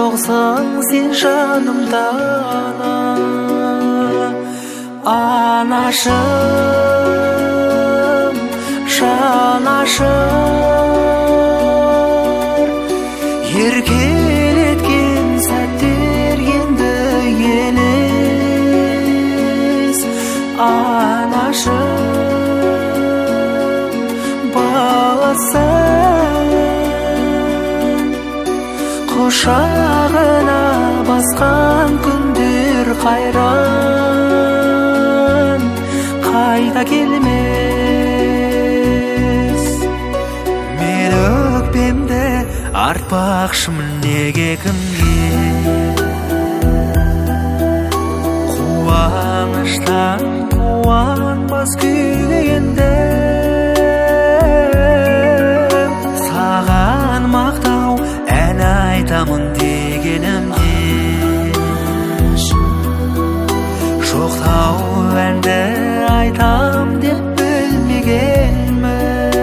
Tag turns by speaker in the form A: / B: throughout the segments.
A: жоқсың сен жанымда анашым, жанашыр. Еркелеткен сәттер енді елес, анашым, баласың. Құшағына басқан күндер қайран, қайта келмес. Мен өкпемді артпақшымын неге кімге, қуаныштан қуанбас күйге енді. Саған мақтау ән айтамын дегенімде, жоқтау әнді айтам деп білмегенмін.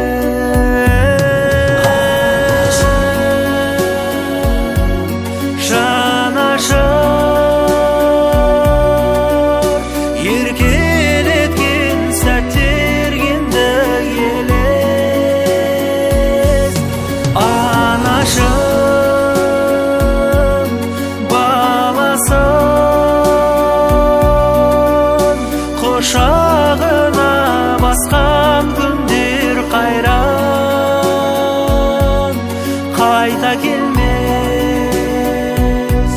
A: Жанашыр, еркелеткен сәттер енді елес, анашым, баласың. Құшағына басқан күндер қайран, қайта келмес.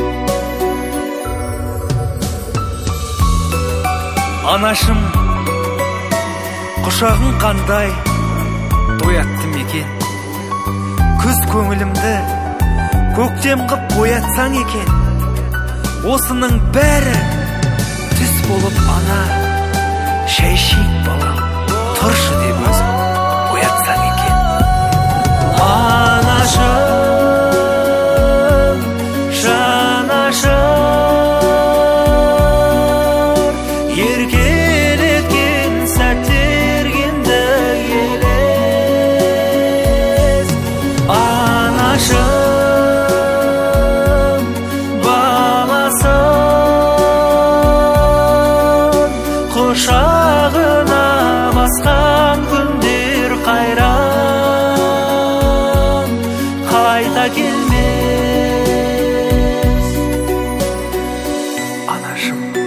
B: Анашым, құшағың қандай тоятты мекен, күз көңілімді көктем қып боятсаң екен. Осының бәрі түс болып ана, шәй ішейік балам, тұршы деп өзің оятсаң екен.
A: Анашым, жанашыр, еркелеткен сәттер енді елес, анашым, баласың. Құшағына басқан күндер қайран, қайта келмес.
B: Анашым.